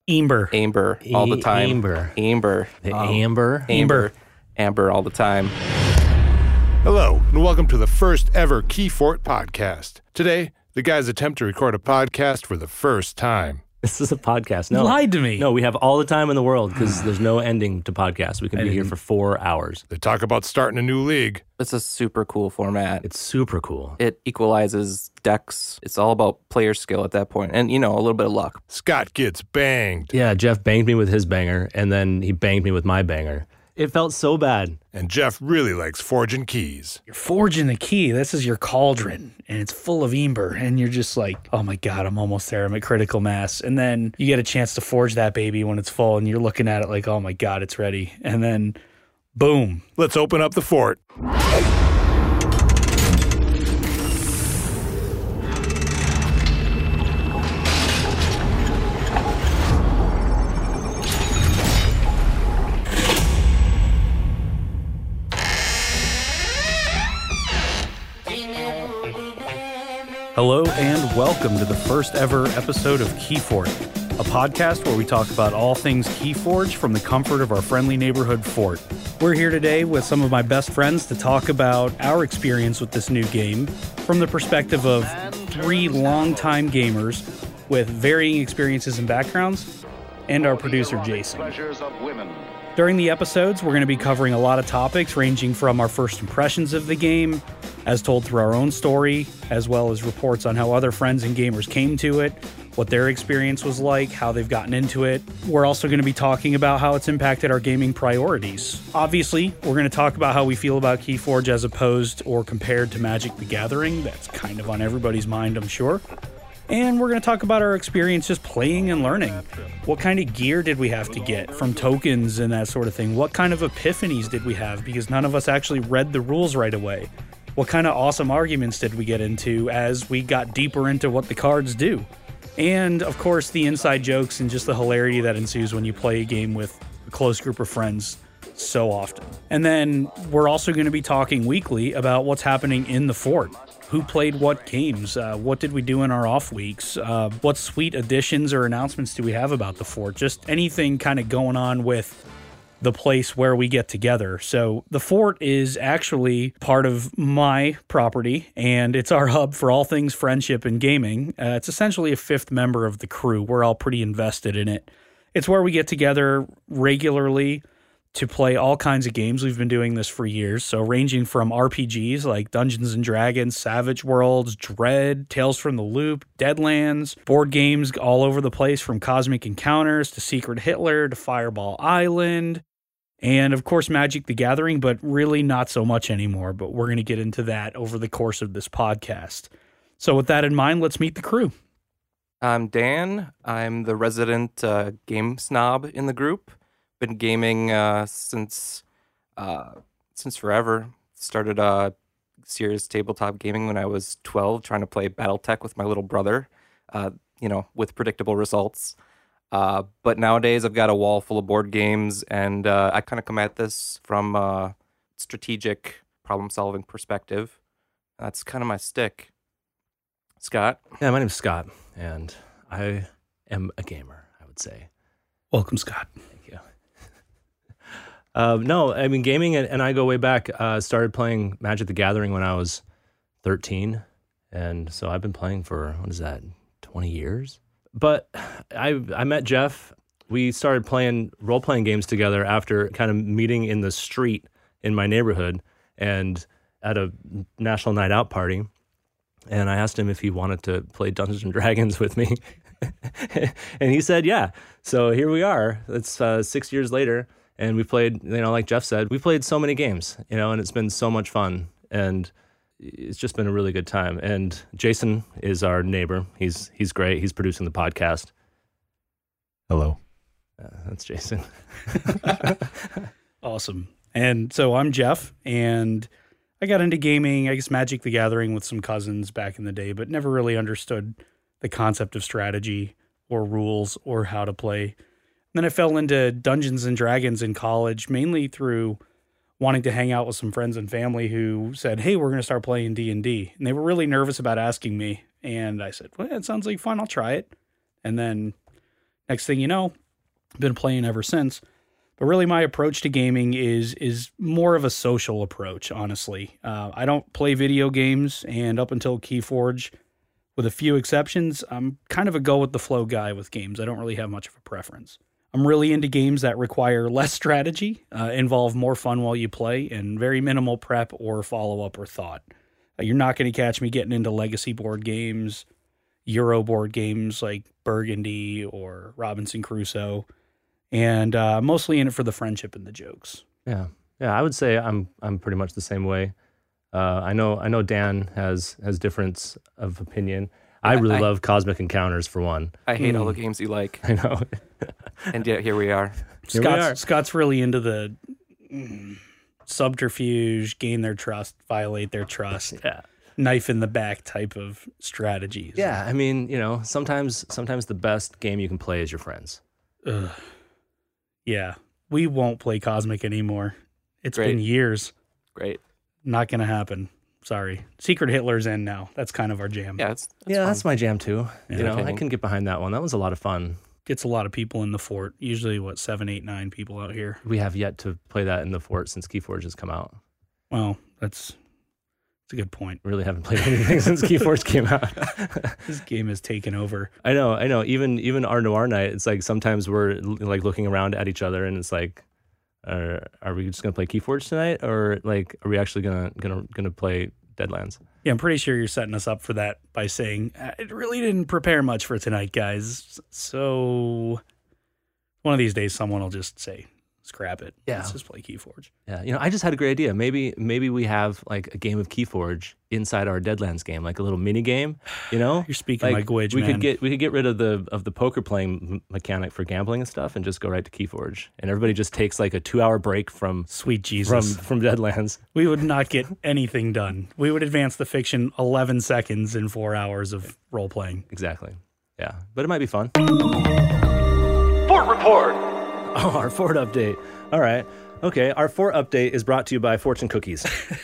Amber. Amber all the time. Amber. Amber. The Amber. Amber. Amber all the time. Hello, and welcome to the first ever Keyfort podcast. Today, the guys attempt to record a podcast for the first time. This is a podcast. No. Lied to me. No, we have all the time in the world because there's no ending to podcasts. We can be here for 4 hours. They talk about starting a new league. It's a super cool format. It's super cool. It equalizes decks. It's all about player skill at that point. And, a little bit of luck. Scott gets banged. Yeah, Jeff banged me with his banger, and then he banged me with my banger. It felt so bad. And Jeff really likes forging keys. You're forging the key. This is your cauldron, and it's full of Amber. And you're just like, oh my God, I'm almost there. I'm at critical mass. And then you get a chance to forge that baby when it's full, and you're looking at it like, oh my God, it's ready. And then, boom. Let's open up the fort. Hello and welcome to the first ever episode of Keyfort, a podcast where we talk about all things Keyforge from the comfort of our friendly neighborhood fort. We're here today with some of my best friends to talk about our experience with this new game from the perspective of three longtime gamers with varying experiences and backgrounds, and our producer Jason. During the episodes, we're going to be covering a lot of topics ranging from our first impressions of the game, as told through our own story, as well as reports on how other friends and gamers came to it, what their experience was like, how they've gotten into it. We're also going to be talking about how it's impacted our gaming priorities. Obviously, we're going to talk about how we feel about Keyforge as opposed or compared to Magic the Gathering. That's kind of on everybody's mind, I'm sure. And we're going to talk about our experience just playing and learning. What kind of gear did we have to get from tokens and that sort of thing? What kind of epiphanies did we have because none of us actually read the rules right away? What kind of awesome arguments did we get into as we got deeper into what the cards do? And, of course, the inside jokes and just the hilarity that ensues when you play a game with a close group of friends so often. And then we're also going to be talking weekly about what's happening in the fort. Who played what games? What did we do in our off weeks? What sweet additions or announcements do we have about the fort? Just anything kind of going on with the place where we get together. So the fort is actually part of my property, and it's our hub for all things friendship and gaming. It's essentially a fifth member of the crew. We're all pretty invested in it. It's where we get together regularly to play all kinds of games. We've been doing this for years, so ranging from RPGs like Dungeons & Dragons, Savage Worlds, Dread, Tales from the Loop, Deadlands, board games all over the place from Cosmic Encounters to Secret Hitler to Fireball Island, and of course Magic the Gathering, but really not so much anymore, but we're going to get into that over the course of this podcast. So with that in mind, let's meet the crew. I'm Dan. I'm the resident game snob in the group. Been gaming since forever. Started serious tabletop gaming when I was 12, trying to play BattleTech with my little brother, with predictable results. But nowadays I've got a wall full of board games, and I kind of come at this from a strategic problem-solving perspective. That's kind of my stick. Scott? Yeah, my name's Scott, and I am a gamer, I would say. Welcome, Scott. Thank you. No, I mean, gaming and I go way back. Started playing Magic the Gathering when I was 13, and so I've been playing for, 20 years? But I met Jeff. We started playing role-playing games together after kind of meeting in the street in my neighborhood and at a national night out party. And I asked him if he wanted to play Dungeons & Dragons with me. And he said, yeah. So here we are. It's 6 years later. And we played, like Jeff said, we played so many games, and it's been so much fun. And it's just been a really good time. And Jason is our neighbor. He's great. He's producing the podcast. Hello. That's Jason. Awesome. And so I'm Jeff, and I got into gaming, I guess Magic the Gathering with some cousins back in the day, but never really understood the concept of strategy or rules or how to play. And then I fell into Dungeons and Dragons in college, mainly through wanting to hang out with some friends and family who said, hey, we're going to start playing D&D. And they were really nervous about asking me. And I said, well, it sounds like fun. I'll try it. And then Next thing you know, I've been playing ever since. But really, my approach to gaming is more of a social approach, honestly. I don't play video games, and up until Keyforge, with a few exceptions, I'm kind of a go-with-the-flow guy with games. I don't really have much of a preference. I'm really into games that require less strategy, involve more fun while you play, and very minimal prep or follow-up or thought. You're not going to catch me getting into legacy board games, Euro board games like Burgundy or Robinson Crusoe, and mostly in it for the friendship and the jokes. Yeah, I would say I'm pretty much the same way. I know Dan has difference of opinion. I really love Cosmic Encounters for one. I hate all the games you like. I know. And yet here we are. Scott's really into the subterfuge, gain their trust, violate their trust, knife in the back type of strategies. Yeah, I mean, sometimes the best game you can play is your friends. Ugh. Yeah, we won't play Cosmic anymore. It's Great. been years. Great. Not going to happen. Sorry. Secret Hitler's in now. That's kind of our jam. Yeah, that's my jam too. Yeah. I can get behind that one. That was a lot of fun. Gets a lot of people in the fort. Usually, 7, 8, 9 people out here. We have yet to play that in the fort since Keyforge has come out. Well, that's a good point. Really haven't played anything since Keyforge came out. This game has taken over. I know. Even our Noir Night, it's like sometimes we're like looking around at each other and it's like, are we just gonna play Keyforge tonight, or like are we actually gonna play Deadlands? Yeah, I'm pretty sure you're setting us up for that by saying it really didn't prepare much for tonight, guys. So one of these days, someone will just say, "Scrap it. Yeah. Let's just play Keyforge." Yeah, I just had a great idea. Maybe we have like a game of Keyforge inside our Deadlands game, like a little mini game. You're speaking like Gwidge, we man. could get rid of the poker playing mechanic for gambling and stuff, and just go right to Keyforge, and everybody just takes like a 2-hour break from Sweet Jesus from Deadlands. We would not get anything done. We would advance the fiction 11 seconds in 4 hours of role playing. Exactly. Yeah, but it might be fun. Fort Report. Oh, our Fort update. All right. Okay, our Fort update is brought to you by Fortune Cookies.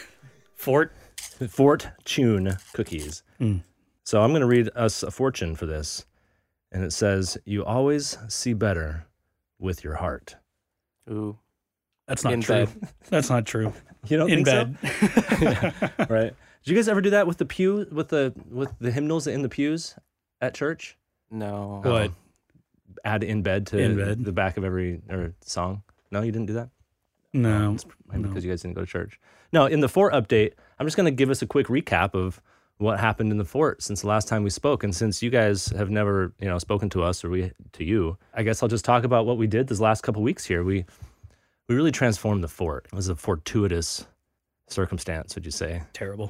Fortune Cookies. So I'm going to read us a fortune for this. And it says, you always see better with your heart. Ooh. That's not In true. bed. That's not true. You don't In think bed. so? Yeah, right. Did you guys ever do that with the pew, with the hymnals in the pews at church? No. What? Add in bed to In bed? the back of every song? No, you didn't do that? No. It's maybe because you guys didn't go to church. No, in the Fort update, I'm just going to give us a quick recap of what happened in the Fort since the last time we spoke. And since you guys have never, spoken to us or we to you, I guess I'll just talk about what we did this last couple weeks here. We really transformed the Fort. It was a fortuitous circumstance, would you say? Terrible.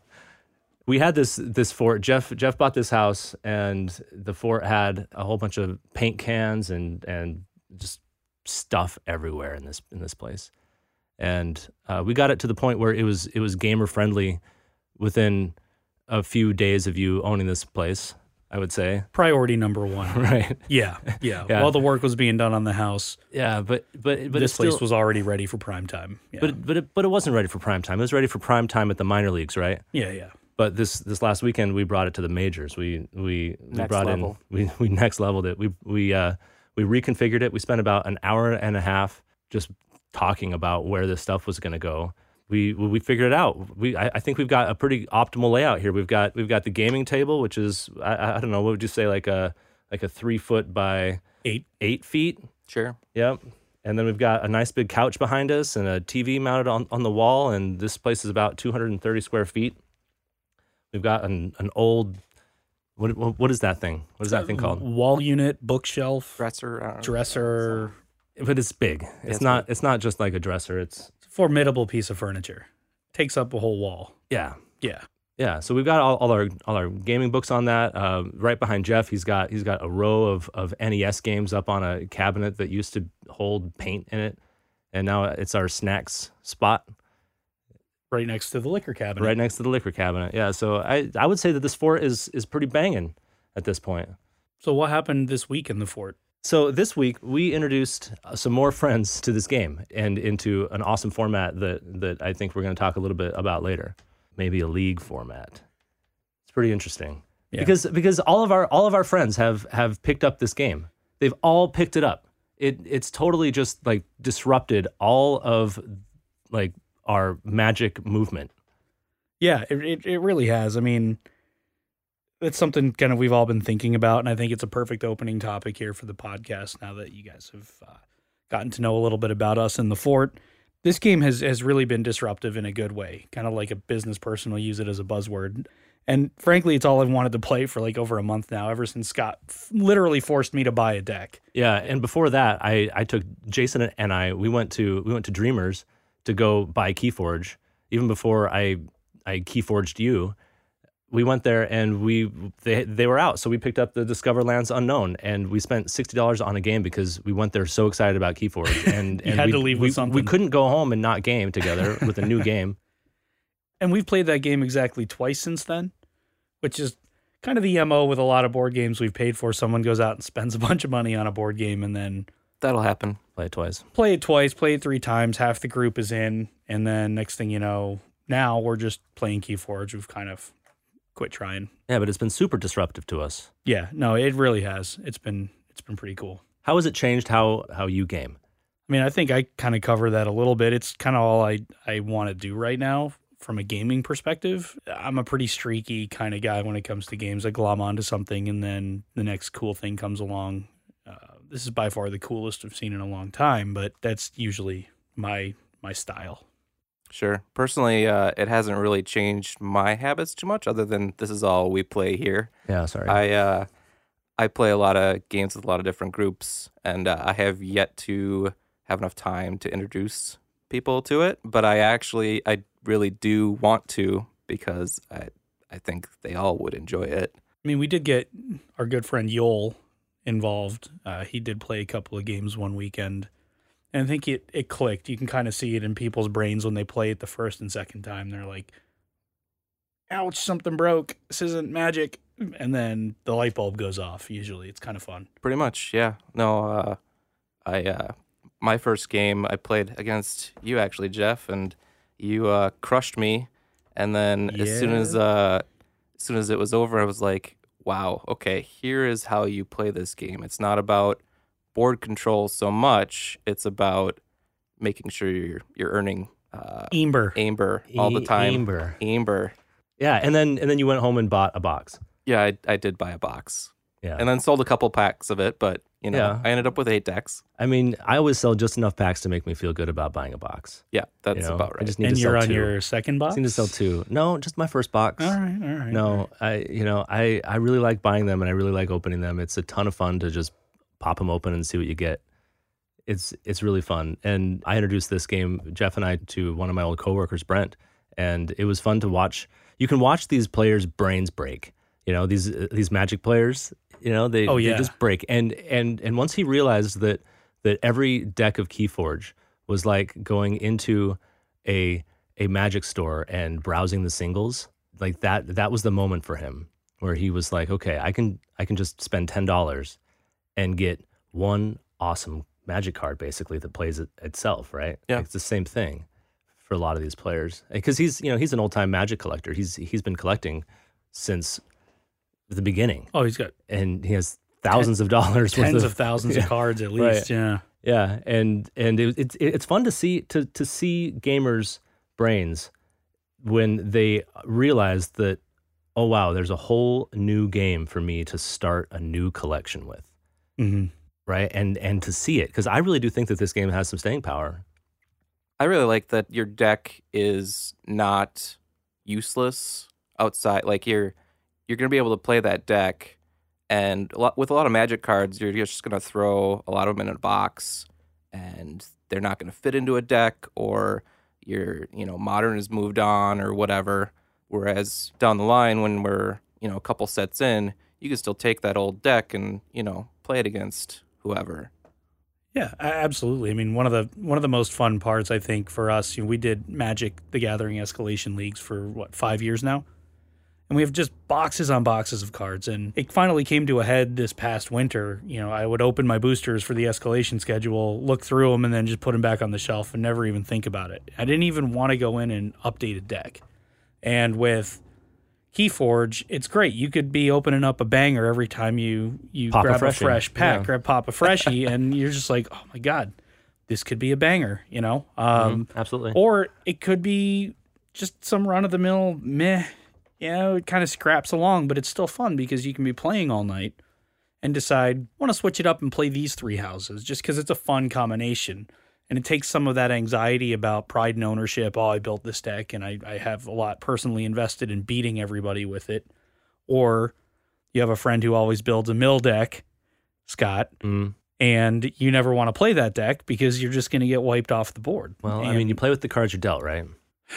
We had this fort. Jeff bought this house, and the fort had a whole bunch of paint cans and just stuff everywhere in this place. And we got it to the point where it was gamer friendly within a few days of you owning this place, I would say. Priority number one. Right. Yeah. While the work was being done on the house. Yeah, but this place was already ready for prime time. Yeah. But it wasn't ready for prime time. It was ready for prime time at the minor leagues, right? Yeah. But this last weekend we brought it to the majors. We Next brought level. in we next leveled it. We reconfigured it. We spent about an hour and a half just talking about where this stuff was going to go. We figured it out. I think we've got a pretty optimal layout here. We've got the gaming table, which is I don't know, what would you say, like a 3 foot by 8 feet? Sure. Yep. And then we've got a nice big couch behind us and a TV mounted on the wall. And this place is about 230 square feet. We've got an old, what is that thing? What is that thing called? Wall unit, bookshelf, Dresser. But it's big. It's not just like a dresser. It's a formidable piece of furniture. Takes up a whole wall. Yeah. Yeah. So we've got all our gaming books on that. Right behind Jeff, he's got a row of NES games up on a cabinet that used to hold paint in it, and now it's our snacks spot. Right next to the liquor cabinet. Right next to the liquor cabinet. Yeah. So I would say that this fort is pretty banging at this point. So what happened this week in the fort? So this week we introduced some more friends to this game and into an awesome format that I think we're going to talk a little bit about later. Maybe a league format. It's pretty interesting. Yeah. Because all of our friends have picked up this game. they've all picked it up. It's totally just like disrupted all of like our Magic movement. Yeah, it really has. I mean, it's something kind of we've all been thinking about, and I think it's a perfect opening topic here for the podcast now that you guys have gotten to know a little bit about us in the Fort. This game has really been disruptive in a good way, kind of like a business person will use it as a buzzword. And frankly, it's all I've wanted to play for like over a month now, ever since Scott literally forced me to buy a deck. Yeah, and before that, I took Jason and we went to Dreamers to go buy Keyforge. Even before I Keyforged you, we went there and they were out, so we picked up the Discover Lands Unknown, and we spent $60 on a game because we went there so excited about Keyforge, and had to leave with something. We couldn't go home and not game together with a new game. And we've played that game exactly twice since then, which is kind of the MO with a lot of board games we've paid for. Someone goes out and spends a bunch of money on a board game, and then That'll happen. Play it twice. Play it twice, play it 3 times, half the group is in, and then next thing you know, now we're just playing Keyforge. We've kind of quit trying. Yeah, but it's been super disruptive to us. Yeah, no, it really has. It's been pretty cool. How has it changed how you game? I mean, I think I kind of cover that a little bit. It's kind of all I want to do right now from a gaming perspective. I'm a pretty streaky kind of guy when it comes to games. I glom onto something, and then the next cool thing comes along. This is by far the coolest I've seen in a long time, but that's usually my style. Sure. Personally, it hasn't really changed my habits too much, other than this is all we play here. Yeah, sorry. I play a lot of games with a lot of different groups, and I have yet to have enough time to introduce people to it. But I really do want to, because I think they all would enjoy it. I mean, we did get our good friend Yoel involved. He did play a couple of games one weekend, and I think it clicked. You can kind of see it in people's brains when they play it the first and second time. They're like, ouch, something broke. This isn't Magic. And then the light bulb goes off. Usually it's kind of fun. Pretty much, yeah. No, my first game I played against you, actually, Jeff, and you crushed me. And then as soon as it was over, I was like, wow, okay, here is how you play this game. It's not about board control so much. It's about making sure you're earning Amber all the time. Amber. Yeah, and then you went home and bought a box. Yeah, I did buy a box. Yeah. And then sold a couple packs of it, but Yeah. I ended up with 8 decks. I mean, I always sell just enough packs to make me feel good about buying a box. Yeah, that's about right. I just need And to you're sell on 2. your second box? I need to sell 2. No, just my first box. All right. No, I really like buying them, and I really like opening them. It's a ton of fun to just pop them open and see what you get. It's really fun. And I introduced this game, Jeff and I, to one of my old coworkers, Brent, and it was fun to watch. You can watch these players' brains break. These Magic players, they just break. And once he realized that every deck of Keyforge was like going into a Magic store and browsing the singles, like that was the moment for him where he was like, okay, I can just spend $10 and get one awesome Magic card basically that plays it itself, right? Yeah. Like, it's the same thing for a lot of these players, because he's an old-time Magic collector. He's been collecting since the beginning. Oh, and he has thousands of dollars, tens of thousands of cards at least. Right. Yeah, and it's fun to see gamers' brains when they realize that, oh wow, there's a whole new game for me to start a new collection with. Mm-hmm. Right, and to see it, because I really do think that this game has some staying power. I really like that your deck is not useless outside. Like you're going to be able to play that deck, and with a lot of Magic cards, you're just going to throw a lot of them in a box, and they're not going to fit into a deck, or your Modern has moved on or whatever. Whereas down the line, when we're a couple sets in, you can still take that old deck and play it against whoever. Yeah, absolutely. I mean, one of the most fun parts, I think, for us, we did Magic the Gathering Escalation Leagues for 5 years now, and we have just boxes on boxes of cards. And it finally came to a head this past winter. I would open my boosters for the escalation schedule, look through them, and then just put them back on the shelf and never even think about it. I didn't even want to go in and update a deck. And with Keyforge, it's great. You could be opening up a banger every time you grab a fresh pack, pop a freshie, and you're just like, oh my God, this could be a banger, you know? Absolutely. Or it could be just some run-of-the-mill meh, you know, it kind of scraps along, but it's still fun because you can be playing all night and decide, I want to switch it up and play these 3 houses just because it's a fun combination. And it takes some of that anxiety about pride and ownership. Oh, I built this deck and I have a lot personally invested in beating everybody with it. Or you have a friend who always builds a mill deck, Scott, and you never want to play that deck because you're just going to get wiped off the board. Well, And I mean, you play with the cards you're dealt, right?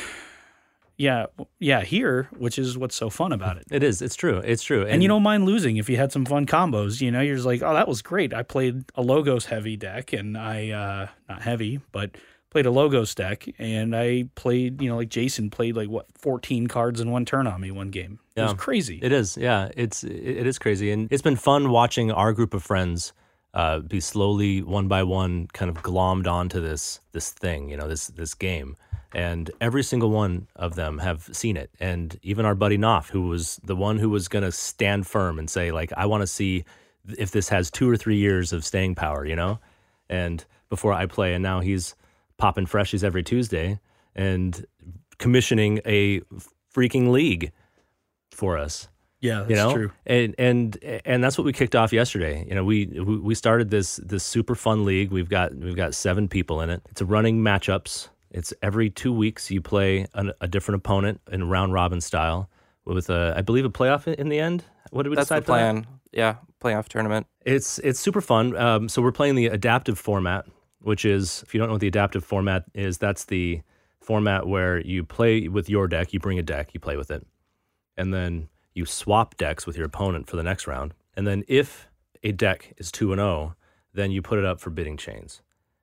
Yeah, here, which is what's so fun about it. It is. It's true. It's true. And you don't mind losing if you had some fun combos. You know, you're just like, oh, that was great. I played a Logos heavy deck, and I, not heavy, but played a Logos deck, and I played, you know, like Jason played 14 cards in one turn on me one game. It was crazy. It is. Yeah, it is crazy. And it's been fun watching our group of friends be slowly, one by one, kind of glommed onto this thing, you know, this game. And every single one of them have seen it. And even our buddy Knopf, who was the one who was going to stand firm and say, like, I want to see if this has 2 or 3 years of staying power, you know? And before I play, and now he's popping freshies every Tuesday and commissioning a freaking league for us. Yeah, that's you know? true. And that's what we kicked off yesterday. You know, we started this super fun league. We've got 7 people in it. It's a running matchups. It's every 2 weeks you play a different opponent in round robin style with I believe a playoff in the end. What did we decide? That's the plan. Yeah, playoff tournament. It's super fun. So we're playing the adaptive format, which is, if you don't know what the adaptive format is, that's the format where you play with your deck, you bring a deck, you play with it, and then you swap decks with your opponent for the next round. And then if a deck is 2-0, then you put it up for bidding chains.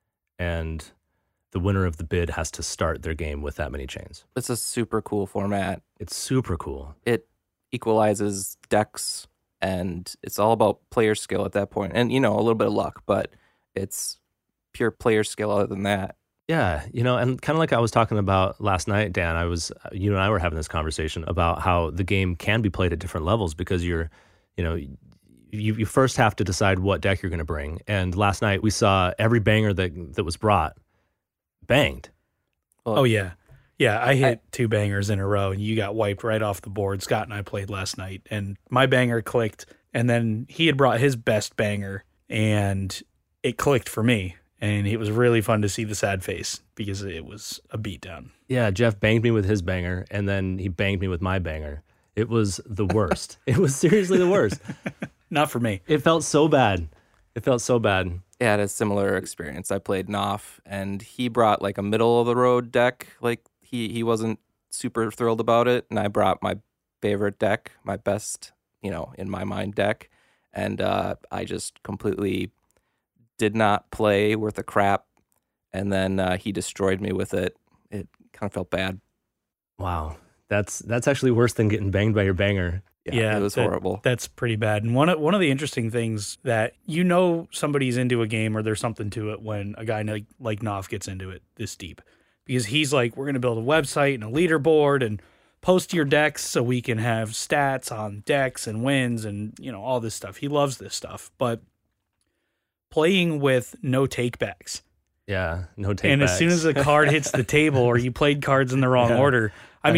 And the winner of the bid has to start their game with that many chains. It's a super cool format. It's super cool. It equalizes decks, and it's all about player skill at that point. And, you know, a little bit of luck, but it's pure player skill other than that. Yeah, you know, and kind of like I was talking about last night, Dan, you and I were having this conversation about how the game can be played at different levels because you first have to decide what deck you're going to bring. And last night we saw every banger that was brought banged. Oh, yeah. Yeah, I hit 2 bangers in a row, and you got wiped right off the board. Scott and I played last night, and my banger clicked, and then he had brought his best banger, and it clicked for me. And it was really fun to see the sad face because it was a beatdown. Yeah, Jeff banged me with his banger, and then he banged me with my banger. It was the worst. It was seriously the worst. Not for me. It felt so bad. Yeah, I had a similar experience. I played Knopf, and he brought like a middle-of-the-road deck. Like, he wasn't super thrilled about it, and I brought my favorite deck, my best, you know, in my mind deck, and I just completely did not play worth a crap, and then he destroyed me with it. It kind of felt bad. Wow, that's actually worse than getting banged by your banger. Yeah, it was horrible. That's pretty bad. And one of the interesting things that you know somebody's into a game or there's something to it when a guy like Knopf gets into it this deep. Because he's like, we're going to build a website and a leaderboard and post your decks so we can have stats on decks and wins and, you know, all this stuff. He loves this stuff. But playing with no takebacks. Yeah, no takebacks. And as soon as a card hits the table or you played cards in the wrong order,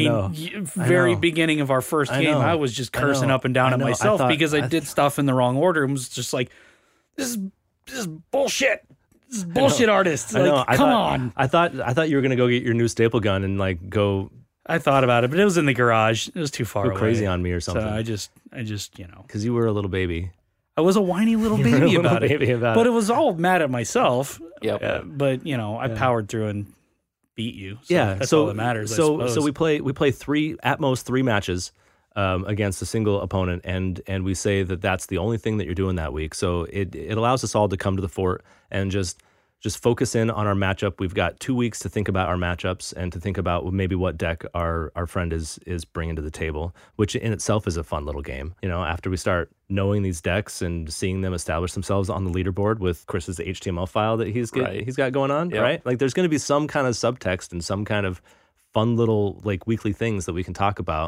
very beginning of our first game, I was just cursing up and down at myself because I did stuff in the wrong order and was just like, this is bullshit. This is bullshit, artists. Like, come on. I thought you were gonna go get your new staple gun and like go. I thought about it, but it was in the garage. It was too far away. Crazy on me or something. So I just you know, because you were a little baby. I was a whiny little baby about it. But it was all mad at myself. Yeah. But you know, I powered through and beat you. So that's all that matters. So we play 3 at most 3 matches against a single opponent, and we say that's the only thing that you're doing that week. So it allows us all to come to the fort and just focus in on our matchup. We've got 2 weeks to think about our matchups and to think about maybe what deck our friend is bringing to the table, which in itself is a fun little game. You know, after we start knowing these decks and seeing them establish themselves on the leaderboard with Chris's HTML file that he's got going on, right? Like there's going to be some kind of subtext and some kind of fun little like weekly things that we can talk about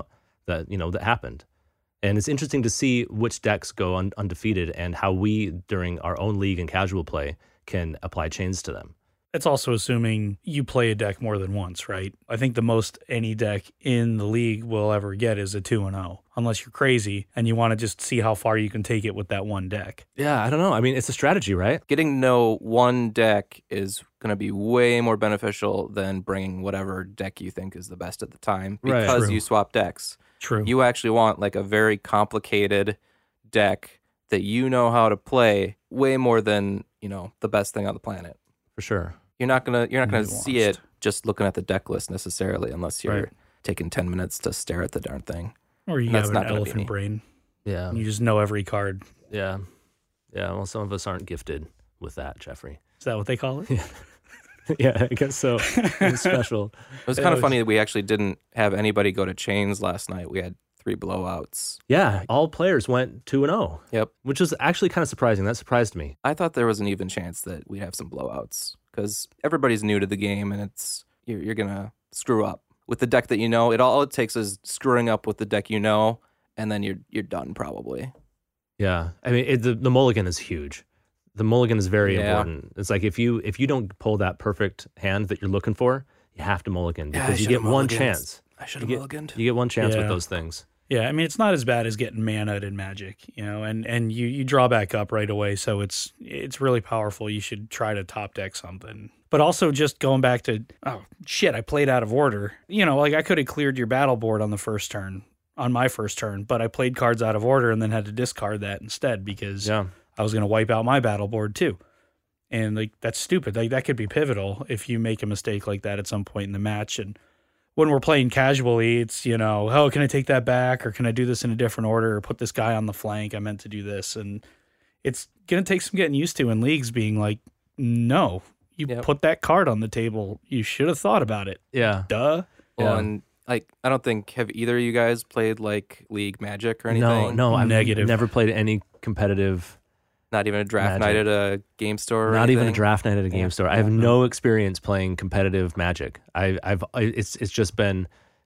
that happened. And it's interesting to see which decks go undefeated and how we, during our own league and casual play, can apply chains to them. It's also assuming you play a deck more than once, right? I think the most any deck in the league will ever get is a 2-0, unless you're crazy and you want to just see how far you can take it with that one deck. Yeah, I don't know. I mean, it's a strategy, right? Getting to know one deck is going to be way more beneficial than bringing whatever deck you think is the best at the time, Right. because True. you swap decks. True. You actually want like a very complicated deck that you know how to play way more than, the best thing on the planet. For sure. You're not gonna see Nuanced. it just looking at the deck list necessarily, unless you're Right. taking 10 minutes to stare at the darn thing. Or you That's have an not gonna be elephant me. brain. Yeah. And you just know every card. Yeah. Yeah. Well, some of us aren't gifted with that, Jeffrey. Is that what they call it? Yeah, I guess so. It's special. It was kind of funny that we actually didn't have anybody go to chains last night. We had 3 blowouts. Yeah. All players went 2-0. Yep. Which was actually kind of surprising. That surprised me. I thought there was an even chance that we'd have some blowouts because everybody's new to the game and you're gonna screw up with the deck that you know. All it takes is screwing up with the deck and then you're done probably. Yeah. I mean, the mulligan is huge. The mulligan is very Yeah. important. It's like if you don't pull that perfect hand that you're looking for, you have to mulligan Yeah, I because you should've get one mulliganed. chance. I should have You mulliganed. You get one chance with Yeah. those things. Yeah, I mean, it's not as bad as getting mana'd in Magic, and you draw back up right away, so it's really powerful. You should try to top deck something. But also just going back to, oh, shit, I played out of order. Like I could have cleared your battle board on my first turn, but I played cards out of order and then had to discard that instead because Yeah. I was going to wipe out my battle board too. And like that's stupid. Like that could be pivotal if you make a mistake like that at some point in the match. And when we're playing casually, it's, oh, can I take that back? Or can I do this in a different order? Or put this guy on the flank? I meant to do this. And it's going to take some getting used to in leagues being like, no, you Yep. put that card on the table. You should have thought about it. Yeah. Duh. Well, Yeah. and I don't think, have either of you guys played like League Magic or anything? No, I've Negative. never played any competitive, Not even a draft Magic. night at a game store or not even a anything? draft night at a game Yeah. store. I have no experience playing competitive Magic. It's just been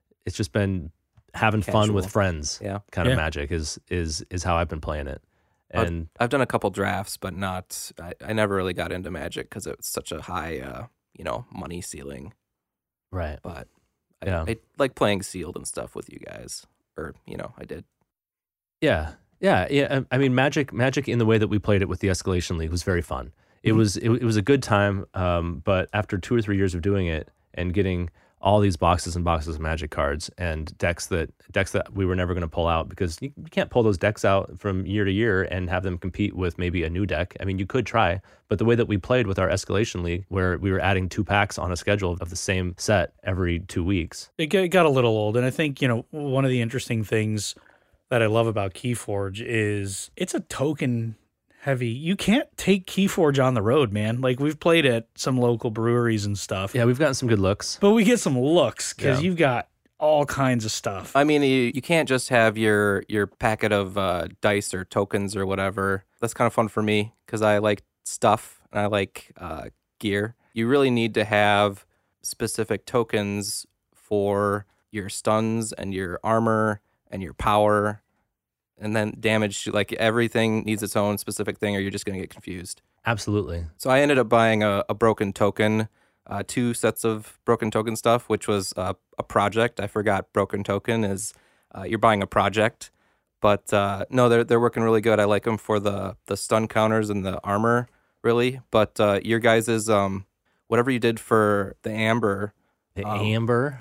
having fun Casual. with friends. Yeah. Kind of Yeah. Magic is how I've been playing it. And I've done a couple drafts, but not. I never really got into Magic because it was such a high, money ceiling. right. But Yeah. I like playing sealed and stuff with you guys, or I did. Yeah. I mean, Magic in the way that we played it with the Escalation League was very fun. It was a good time. But after 2 or 3 years of doing it and getting all these boxes and boxes of Magic cards and decks that we were never going to pull out, because you can't pull those decks out from year to year and have them compete with maybe a new deck. I mean, you could try, but the way that we played with our Escalation League, where we were adding 2 packs on a schedule of the same set every 2 weeks. It got a little old. And I think, one of the interesting things that I love about Keyforge is it's a token heavy. You can't take Keyforge on the road, man. Like we've played at some local breweries and stuff. Yeah, we've gotten some good looks. But we get some looks because Yeah. you've got all kinds of stuff. I mean, you can't just have your packet of dice or tokens or whatever. That's kind of fun for me because I like stuff and I like gear. You really need to have specific tokens for your stuns and your armor and your power, and then damage. Like everything needs its own specific thing, or you're just going to get confused. Absolutely. So I ended up buying a broken token, 2 sets of broken token stuff, which was a project. I forgot broken token is you're buying a project, but no, they're working really good. I like them for the stun counters and the armor, really. But your guys' is whatever you did for the amber. The Amber.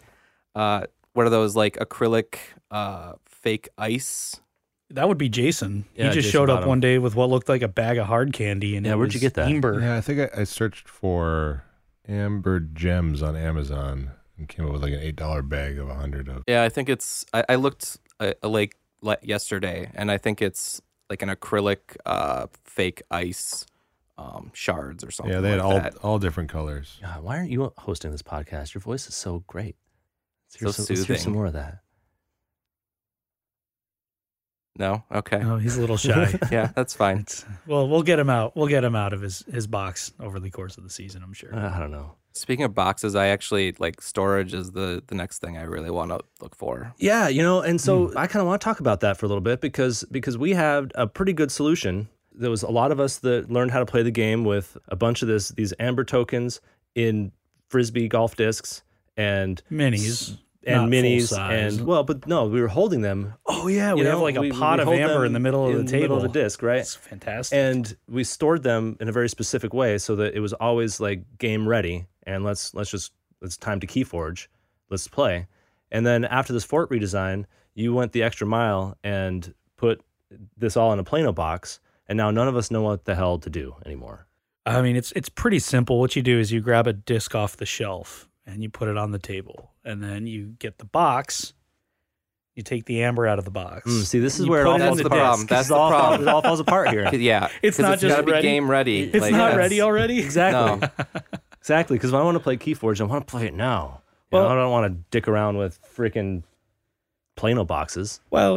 What are those, like acrylic fake ice? That would be Jason. Yeah, he just Jason showed up bought 'em. one day with what looked like a bag of hard candy. And Yeah, it where'd you was get that? Amber. Yeah, I think I searched for amber gems on Amazon and came up with like an $8 bag of 100 of. Yeah, I think it's. I looked like yesterday, and I think it's like an acrylic fake ice shards or something. Yeah, they had like that. all different colors. God, why aren't you hosting this podcast? Your voice is so great. So Let's hear soothing. some more of that. No? Okay. Oh, he's a little shy. Yeah, that's fine. Well, we'll get him out. We'll get him out of his box over the course of the season, I'm sure. I don't know. Speaking of boxes, I actually like storage is the next thing I really want to look for. Yeah, and so I kind of want to talk about that for a little bit because we had a pretty good solution. There was a lot of us that learned how to play the game with a bunch of these amber tokens in Frisbee golf discs and Minis. Not minis full size. and but no, we were holding them. Oh yeah, we have like a pot of hold amber them in the middle of the table. middle of the disc, right? It's fantastic. And we stored them in a very specific way so that it was always like game ready. And it's time to Keyforge. Let's play. And then after this fort redesign, you went the extra mile and put this all in a Plano box. And now none of us know what the hell to do anymore. I mean, it's pretty simple. What you do is you grab a disc off the shelf and you put it on the table, and then you get the box. You take the amber out of the box. See, this is You where it put all it in falls the apart. problem. That's the problem. It all falls apart here. Yeah, It's 'cause not it's just gotta be ready. game ready. It's Like, not that's- ready already. Exactly. No. Exactly. Because when I want to play Keyforge, I want to play it now. Well- I don't want to dick around with freaking Plano boxes. Well,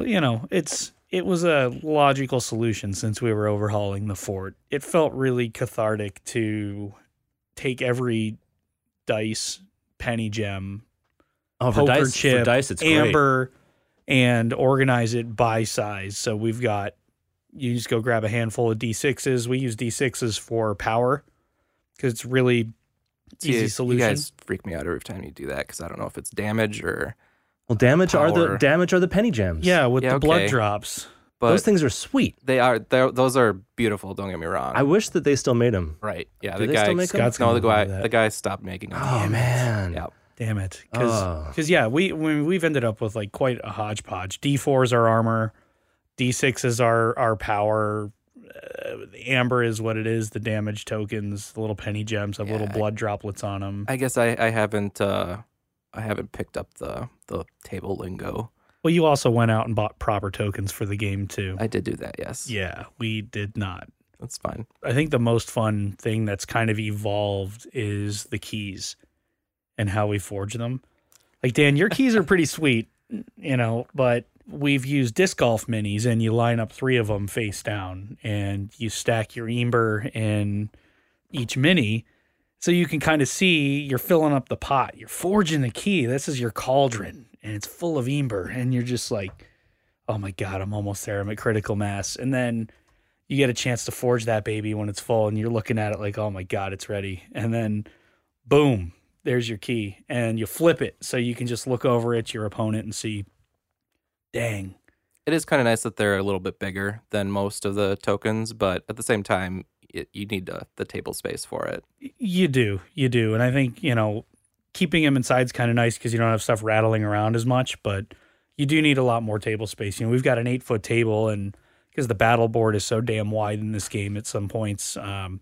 it was a logical solution since we were overhauling the fort. It felt really cathartic to take every dice, penny gem, Oh, for poker dice, chip, it's great. amber, and organize it by size. So you just go grab a handful of D6s. We use D6s for power because it's really easy You solution. guys freak me out every time you do that because I don't know if it's damage or. Well, damage are Power. the penny gems. Yeah, with Yeah, the blood okay. drops. But those things are sweet. those are beautiful. Don't get me wrong. I wish that they still made them. right. Yeah. Do The they still guy. make 'em? Scott's No, gonna the guy. do that. The guy stopped making them. Oh man. Yeah. Damn it. Oh. Because we've ended up with like quite a hodgepodge. D4 is our armor. D6 is our power. The amber is what it is. The damage tokens, the little penny gems have little blood droplets on them. I guess I haven't picked up the table lingo. Well, you also went out and bought proper tokens for the game too. I did do that. Yes. Yeah, we did not. That's fine. I think the most fun thing that's kind of evolved is the keys and how we forge them. Like, Dan, your keys are pretty sweet, but we've used disc golf minis and you line up 3 of them face down and you stack your ember in each mini so you can kind of see you're filling up the pot. You're forging the key. This is your cauldron and it's full of ember and you're just like, oh my God, I'm almost there. I'm at critical mass. And then you get a chance to forge that baby when it's full and you're looking at it like, oh my God, it's ready. And then boom, there's your key. And you flip it so you can just look over at your opponent and see, dang. It is kind of nice that they're a little bit bigger than most of the tokens, but at the same time, you need the table space for it. You do. And I think, keeping them inside is kind of nice because you don't have stuff rattling around as much, but you do need a lot more table space. We've got an 8-foot table, and because the battle board is so damn wide in this game at some points,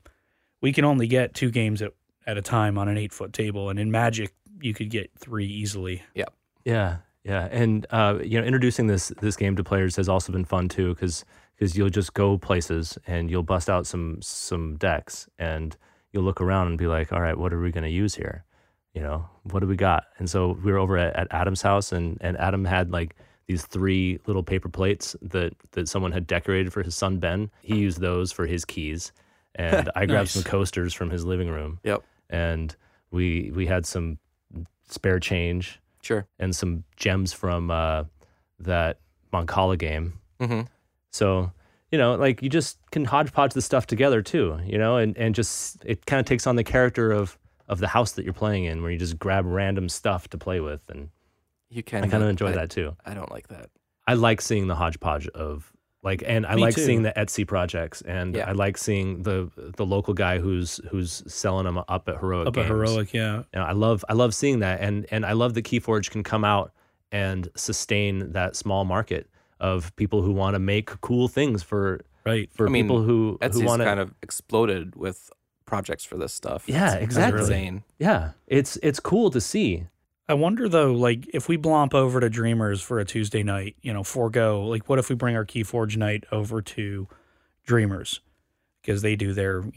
we can only get 2 games at a time on an 8-foot table. And in Magic, you could get 3 easily. Yeah. And introducing this game to players has also been fun too, because you'll just go places and you'll bust out some decks and you'll look around and be like, all right, what are we going to use here? What do we got? And so we were over at Adam's house, and Adam had like these 3 little paper plates that someone had decorated for his son Ben. He used those for his keys, and I grabbed Nice. some coasters from his living room. Yep. And we had some spare change Sure. and some gems from that Moncala game. Mm-hmm. So, you just can hodgepodge the stuff together too, and just, it kind of takes on the character of the house that you're playing in, where you just grab random stuff to play with. And You can. I kind of enjoy but that too. I don't like that. I like seeing the hodgepodge of and I Me like too. seeing the Etsy projects, and Yeah. I like seeing the local guy who's selling them up at Heroic Up at Games. Heroic, yeah. I love seeing that, and I love that Keyforge can come out and sustain that small market of people who want to make cool things for Right. people who Etsy's want to. kind of exploded with projects for this stuff. Yeah, It's exactly. insane. Yeah, it's cool to see. I wonder though, like if we blomp over to Dreamers for a Tuesday night, forego, like what if we bring our Keyforge night over to Dreamers because they do their,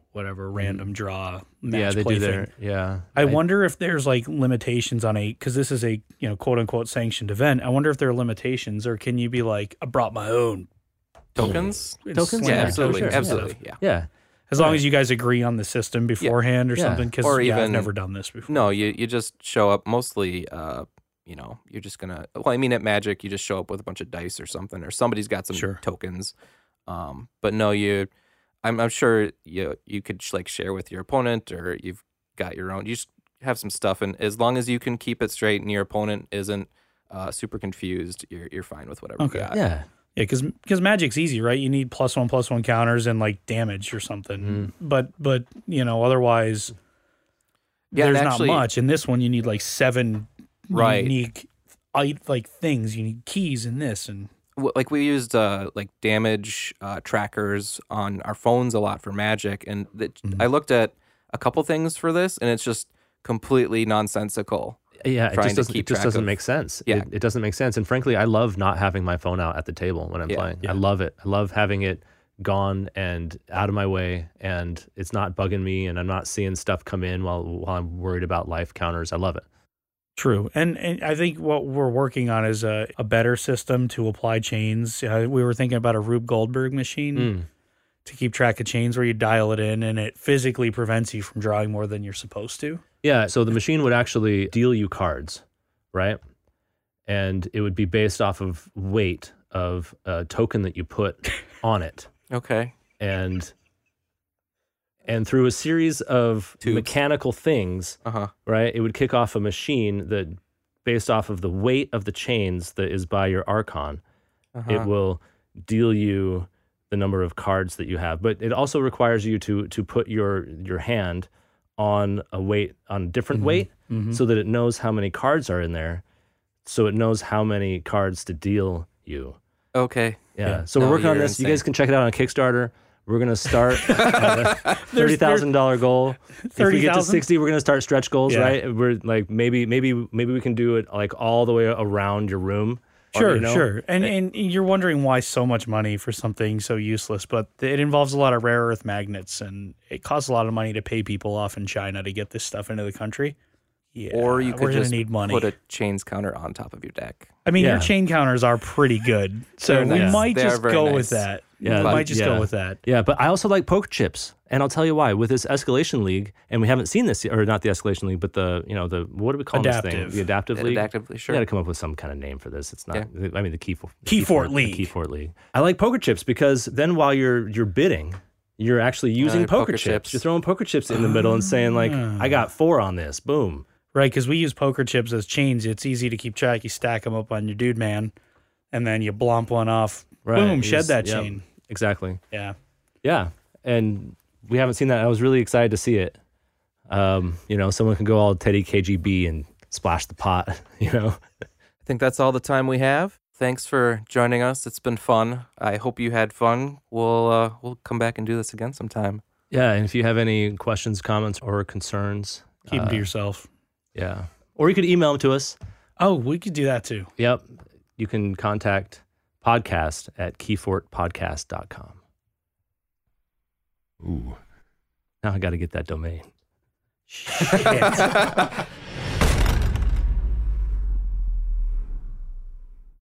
whatever random draw match Yeah, they play do thing. their, yeah. I wonder if there's like limitations on because this is a quote unquote sanctioned event. I wonder if there are limitations, or can you be like, I brought my own Tokens? and Tokens? slam Yeah, it. absolutely. sure. Absolutely. Yeah. Yeah. As long as you guys agree on the system beforehand or Yeah. something, because Or I've even- never done this before. No, you just show up mostly, you're just going to, well, I mean, at Magic, you just show up with a bunch of dice or something, or somebody's got some Sure. tokens. But no, I'm sure you could like share with your opponent, or you've got your own, you just have some stuff. And as long as you can keep it straight and your opponent isn't super confused, you're fine with whatever Okay. you got. Yeah. Yeah, because Magic's easy, right? You need +1/+1 counters and like damage or something. But otherwise, Yeah, and there's actually- not much. In this one, you need like 7 Right. unique like things. You need keys in this, and Like we used like damage trackers on our phones a lot for Magic, and I looked at a couple things for this, and it's just completely nonsensical. Yeah, it trying just to doesn't, keep it just track doesn't of- make sense. Yeah. It doesn't make sense. And frankly, I love not having my phone out at the table when I'm Yeah. playing. Yeah. I love it. I love having it gone and out of my way, and it's not bugging me, and I'm not seeing stuff come in while I'm worried about life counters. I love it. true. And I think what we're working on is a better system to apply chains. We were thinking about a Rube Goldberg machine to keep track of chains, where you dial it in and it physically prevents you from drawing more than you're supposed to. Yeah, so the machine would actually deal you cards, right? And it would be based off of weight of a token that you put on it. Okay. And through a series of Tubes. mechanical things, right, it would kick off a machine that, based off of the weight of the chains that is by your Archon, it will deal you the number of cards that you have. But it also requires you to put your hand on a different weight, so that it knows how many cards are in there, so it knows how many cards to deal you. Okay. Yeah. So No, we're working on you're this. You insane. gues can check it out on Kickstarter. We're gonna start at a $30,000 goal. If we get to 30,000? 60, we're gonna start stretch goals, Yeah. right? We're like maybe we can do it like all the way around your room. Sure, you know? sure. And you're wondering why so much money for something so useless, but it involves a lot of rare earth magnets, and it costs a lot of money to pay people off in China to get this stuff into the country. Yeah, Or you we're could gonna just need money. put a chains counter on top of your deck. I mean, Yeah. your chain counters are pretty good, so They're we nice. might They are just very go nice. with that. Yeah, we but- might just yeah. go with that. Yeah, but I also like poker chips, and I'll tell you why. With this Escalation League, and we haven't seen this, or not the Escalation League, but the what do we call this thing? Adaptive. The Adaptive League. Adaptively, sure. We got to come up with some kind of name for this. It's not. Yeah. I mean, the Keyfort League. The Keyfort League. I like poker chips because then while you're bidding, you're actually using poker poker chips. chips. You're throwing poker chips in the middle and saying like, I got 4 on this. Boom. Right, because we use poker chips as chains. It's easy to keep track. You stack them up on your dude man, and then you blomp one off. Right. Boom, shed Yes, that yep, chain. Exactly. Yeah. Yeah, and we haven't seen that. I was really excited to see it. Someone can go all Teddy KGB and splash the pot. I think that's all the time we have. Thanks for joining us. It's been fun. I hope you had fun. We'll come back and do this again sometime. Yeah, and if you have any questions, comments, or concerns, Keep them to yourself. yeah, or you could email them to us. Oh, we could do that too. Yep, you can contact podcast@keyfortpodcast.com. Ooh, now I got to get that domain. Shit.